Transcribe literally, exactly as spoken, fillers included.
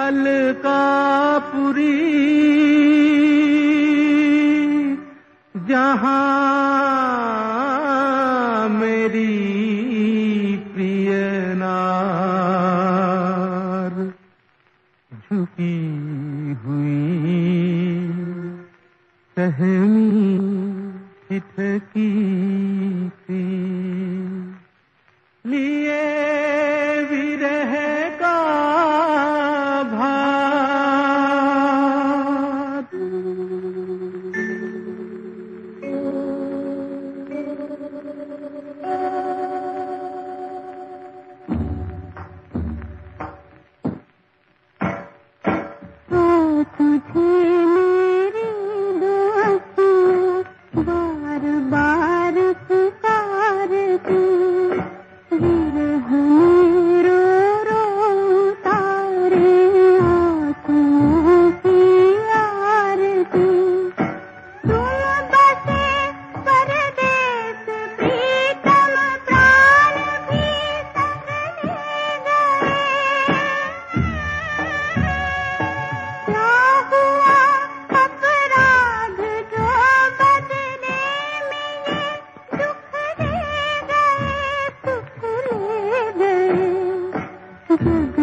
अलकापुरी जहां मेरी प्रिय नार झुकी हुई सहमी ठिठकी सी लिए विरह का भार तुझे मेरी दोस्ती बार बार पुकारती विरह में रो रो तारे आंसुओं की आरती तुम बसे परदेस प्रीतम प्राण भी संग ले गए क्या हुआ अपराध जो बदले में ये दुख ले गए सुख ले गए जग